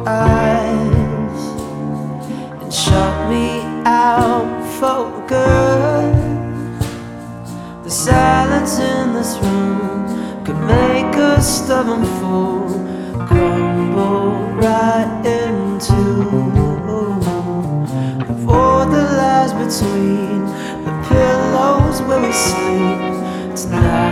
eyes and shut me out for good. The silence in this room could make a stubborn fool crumble right into. Of all the lies between the pillows where we sleep tonight.